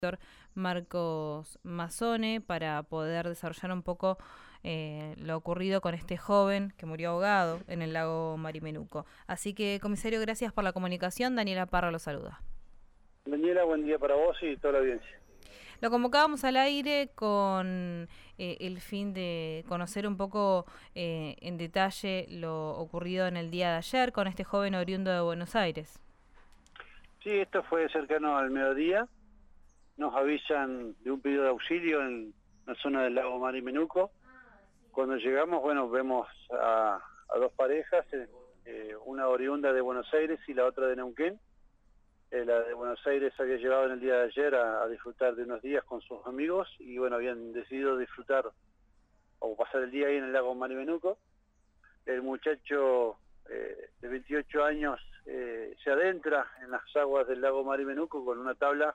Marcos Mazzone para poder desarrollar un poco lo ocurrido con este joven que murió ahogado en el lago Marimenuco. Así que, comisario, gracias por la comunicación. Daniela Parra lo saluda. Daniela, buen día para vos y toda la audiencia. Lo convocábamos al aire con el fin de conocer un poco en detalle lo ocurrido en el día de ayer con este joven oriundo de Buenos Aires. Sí, esto fue cercano al mediodía. Nos avisan de un pedido de auxilio en la zona del lago Marimenuco. Cuando llegamos, bueno, vemos a dos parejas, una oriunda de Buenos Aires y la otra de Neuquén. La de Buenos Aires había llevado en el día de ayer a disfrutar de unos días con sus amigos y bueno, habían decidido disfrutar o pasar el día ahí en el lago Marimenuco. El muchacho de 28 años se adentra en las aguas del lago Marimenuco con una tabla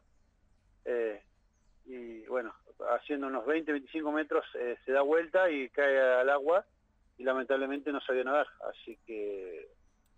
y bueno, haciendo unos 20-25 metros se da vuelta y cae al agua y lamentablemente no sabía nadar, así que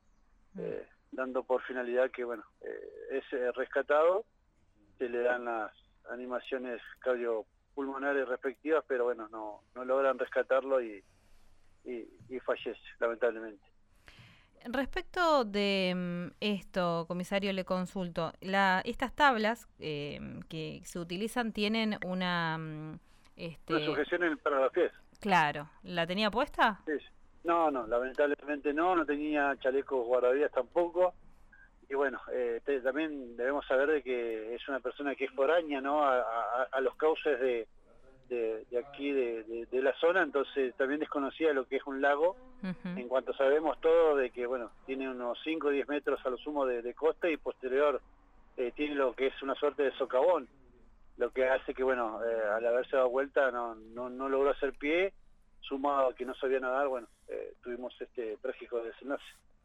dando por finalidad que bueno, es rescatado, se le dan las animaciones cardiopulmonares respectivas, pero bueno, no logran rescatarlo y fallece, lamentablemente. Respecto de esto, comisario, le consulto. Estas tablas que se utilizan tienen una... Una sujeción para los pies. Claro. ¿La tenía puesta? Sí. No, lamentablemente no tenía chalecos guardavidas tampoco. Y bueno, también debemos saber de que es una persona que es foránea, ¿no? A los cauces de aquí, de la zona, entonces también desconocía lo que es un lago. En cuanto sabemos todo de que, bueno, tiene unos 5 o 10 metros a lo sumo de costa y posterior tiene lo que es una suerte de socavón, lo que hace que, bueno, al haberse dado vuelta no logró hacer pie, sumado a que no sabía nadar, bueno, tuvimos este trágico desenlace.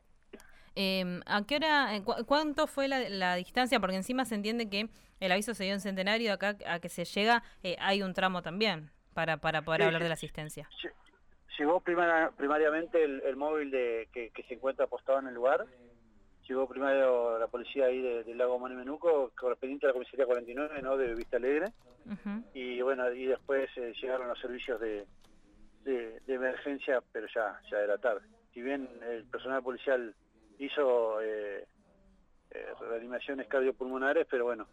¿A qué hora, cuánto fue la distancia? Porque encima se entiende que el aviso se dio en Centenario, acá a que se llega hay un tramo también para poder hablar de la asistencia. Llegó primariamente el móvil que se encuentra apostado en el lugar. Llegó primero la policía ahí del lago Marimenuco, correspondiente a la comisaría 49, ¿no? De Vista Alegre. Y bueno, y después llegaron los servicios de emergencia, pero ya era tarde. Si bien el personal policial hizo reanimaciones cardiopulmonares, pero bueno,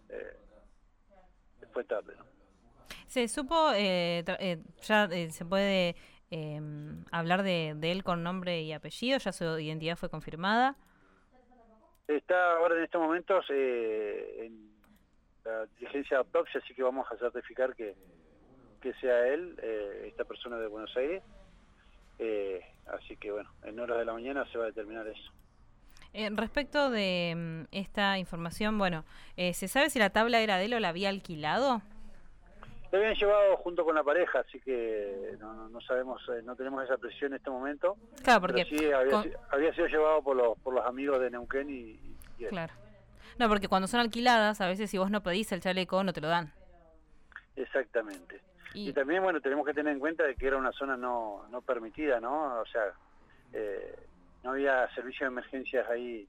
fue tarde, ¿no? ¿Se supo, se puede hablar de él con nombre y apellido? ¿Ya su identidad fue confirmada? Está ahora en estos momentos en la diligencia de autopsia, así que vamos a certificar que sea él, esta persona de Buenos Aires. Así que bueno, en horas de la mañana se va a determinar eso. Respecto de esta información, bueno, ¿se sabe si la tabla era de él o la había alquilado? Lo habían llevado junto con la pareja, así que no sabemos, no tenemos esa precisión en este momento. Claro, porque... Pero sí había sido llevado por los amigos de Neuquén y él. Claro. No, porque cuando son alquiladas, a veces si vos no pedís el chaleco, no te lo dan. Exactamente. Y también, bueno, tenemos que tener en cuenta de que era una zona no permitida, ¿no? O sea, no había servicios de emergencias ahí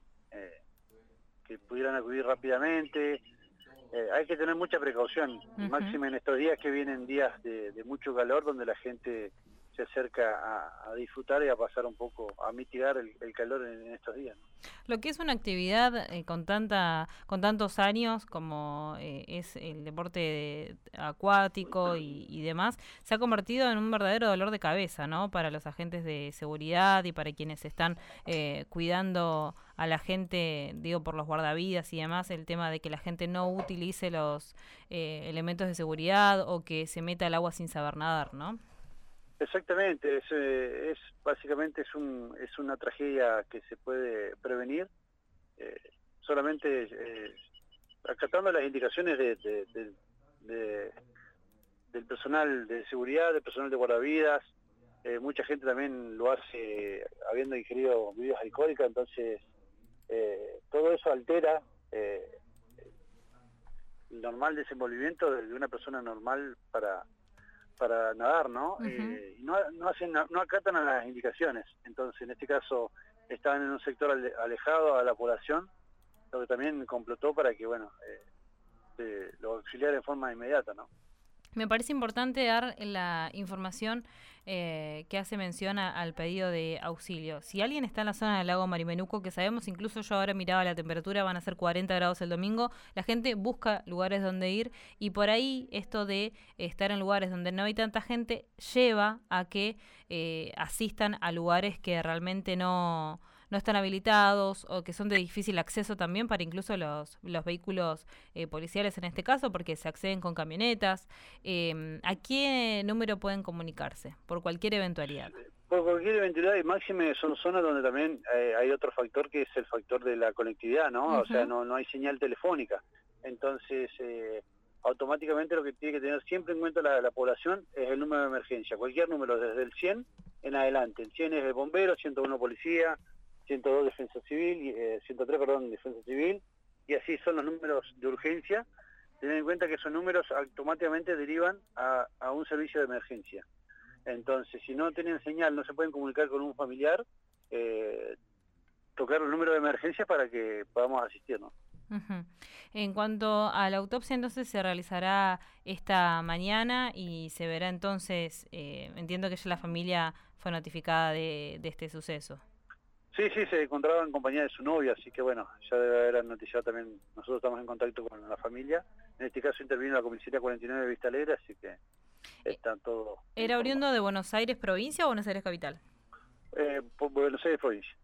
que pudieran acudir rápidamente. Hay que tener mucha precaución, máxime en estos días que vienen días de mucho calor, donde la gente se acerca a disfrutar y a pasar un poco, a mitigar el calor en estos días, ¿no? Lo que es una actividad con tantos años como es el deporte acuático y demás, se ha convertido en un verdadero dolor de cabeza, ¿no? Para los agentes de seguridad y para quienes están cuidando a la gente, digo, por los guardavidas y demás, el tema de que la gente no utilice los elementos de seguridad o que se meta al agua sin saber nadar, ¿no? Exactamente, básicamente es una tragedia que se puede prevenir solamente acatando las indicaciones del personal de seguridad, del personal de guardavidas. Mucha gente también lo hace habiendo ingerido bebidas alcohólicas, entonces todo eso altera el normal desenvolvimiento de una persona normal para nadar, ¿no? Y no acatan a las indicaciones. Entonces, en este caso, estaban en un sector alejado a la población, lo que también complotó para que, bueno, los auxiliares de forma inmediata, ¿no? Me parece importante dar la información que hace mención al pedido de auxilio. Si alguien está en la zona del lago Marimenuco, que sabemos, incluso yo ahora miraba la temperatura, van a ser 40 grados el domingo, la gente busca lugares donde ir y por ahí esto de estar en lugares donde no hay tanta gente lleva a que asistan a lugares que realmente no están habilitados o que son de difícil acceso también para incluso los vehículos policiales en este caso, porque se acceden con camionetas. ¿A qué número pueden comunicarse por cualquier eventualidad? Por cualquier eventualidad, y máxime son zonas donde también hay otro factor que es el factor de la conectividad, ¿no? O sea, no hay señal telefónica. Entonces, automáticamente lo que tiene que tener siempre en cuenta la población es el número de emergencia. Cualquier número, desde el 100 en adelante. El 100 es el bombero, 101 policía, 102 defensa civil, 103, perdón, defensa civil, y así son los números de urgencia. Tener en cuenta que esos números automáticamente derivan a un servicio de emergencia. Entonces, si no tienen señal, no se pueden comunicar con un familiar, tocar el número de emergencia para que podamos asistirnos. En cuanto a la autopsia, entonces se realizará esta mañana y se verá entonces, entiendo que ya la familia fue notificada de este suceso. Sí, se encontraba en compañía de su novia, así que bueno, ya debe haber noticiado también. Nosotros estamos en contacto con la familia. En este caso intervino la comisaría 49 de Vista Alegre, así que está todo. ¿Era oriundo de Buenos Aires provincia o Buenos Aires capital? Por Buenos Aires provincia.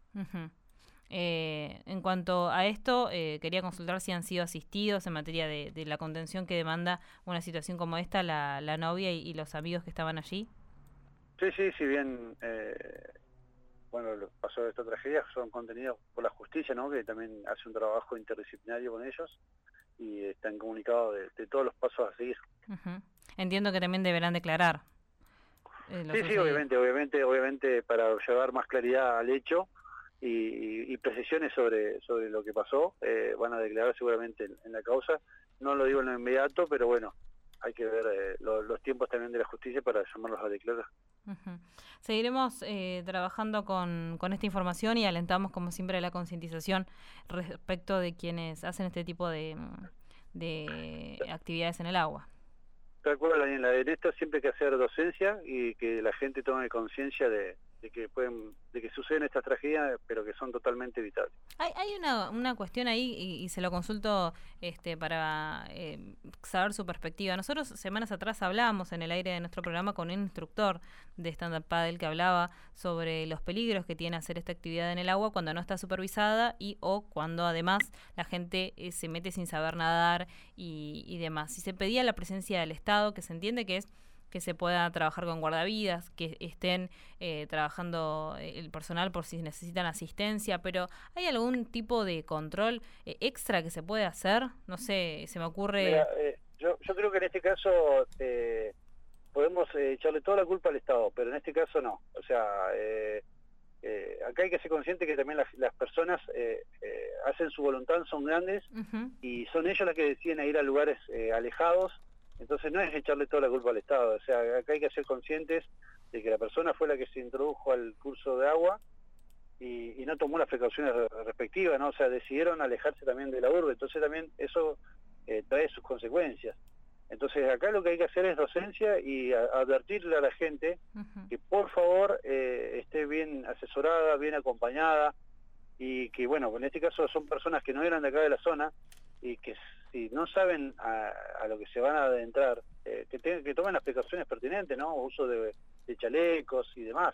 En cuanto a esto, quería consultar si han sido asistidos en materia de la contención que demanda una situación como esta, la novia y los amigos que estaban allí. Sí, si bien... pasó esta tragedia, son contenidos por la justicia, ¿no? Que también hace un trabajo interdisciplinario con ellos y están comunicados de todos los pasos a seguir. Entiendo que también deberán declarar. Sí, obviamente para llevar más claridad al hecho y precisiones sobre lo que pasó, van a declarar seguramente en la causa. No lo digo en lo inmediato, pero bueno, hay que ver los tiempos también de la justicia para llamarlos a declarar. Seguiremos trabajando con esta información y alentamos como siempre la concientización respecto de quienes hacen este tipo de actividades en el agua. De acuerdo, Daniela, en esto siempre hay que hacer docencia y que la gente tome conciencia de que suceden estas tragedias, pero que son totalmente evitables. Hay una cuestión ahí y se lo consulto para saber su perspectiva. Nosotros semanas atrás hablábamos en el aire de nuestro programa con un instructor de stand-up paddle que hablaba sobre los peligros que tiene hacer esta actividad en el agua cuando no está supervisada o cuando además la gente se mete sin saber nadar y demás. Si se pedía la presencia del Estado, que se entiende que es que se pueda trabajar con guardavidas, que estén trabajando el personal por si necesitan asistencia, pero ¿hay algún tipo de control extra que se puede hacer? No sé, se me ocurre... Mira, yo creo que en este caso podemos echarle toda la culpa al Estado, pero en este caso no. O sea, acá hay que ser consciente que también las personas hacen su voluntad, son grandes, y son ellos las que deciden ir a lugares alejados. Entonces no es echarle toda la culpa al Estado, o sea, acá hay que ser conscientes de que la persona fue la que se introdujo al curso de agua y no tomó las precauciones respectivas, ¿no? O sea, decidieron alejarse también de la urbe, entonces también eso trae sus consecuencias. Entonces acá lo que hay que hacer es docencia y advertirle a la gente que por favor esté bien asesorada, bien acompañada, y que bueno, en este caso son personas que no eran de acá de la zona y que si no saben a lo que se van a adentrar, que tomen las precauciones pertinentes, ¿no? Uso de chalecos y demás.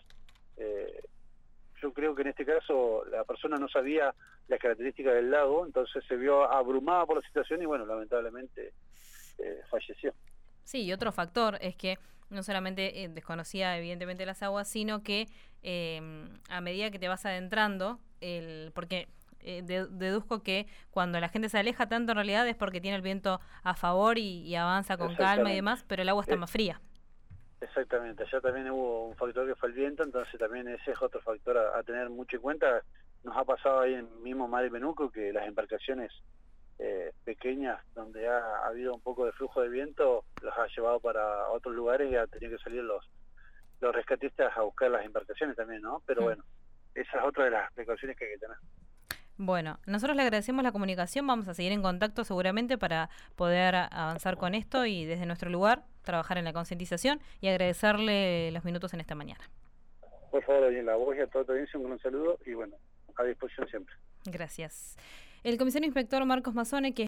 Yo creo que en este caso la persona no sabía las características del lago, entonces se vio abrumada por la situación y bueno, lamentablemente falleció. Sí, y otro factor es que no solamente desconocía evidentemente las aguas, sino que a medida que te vas adentrando, porque deduzco que cuando la gente se aleja tanto en realidad es porque tiene el viento a favor y avanza con calma y demás, pero el agua está más fría. Exactamente, allá también hubo un factor que fue el viento, entonces también ese es otro factor a tener mucho en cuenta. Nos ha pasado ahí en mismo Marimenuco que las embarcaciones pequeñas donde ha habido un poco de flujo de viento las ha llevado para otros lugares y ha tenido que salir los rescatistas a buscar las embarcaciones también, ¿no? Pero bueno, esa es otra de las precauciones que hay que tener. Bueno, nosotros le agradecemos la comunicación, vamos a seguir en contacto seguramente para poder avanzar con esto y desde nuestro lugar trabajar en la concientización y agradecerle los minutos en esta mañana. Por favor, a la voz y a toda tu audiencia un gran saludo y bueno, a disposición siempre. Gracias. El comisario inspector Marcos Mazzone, que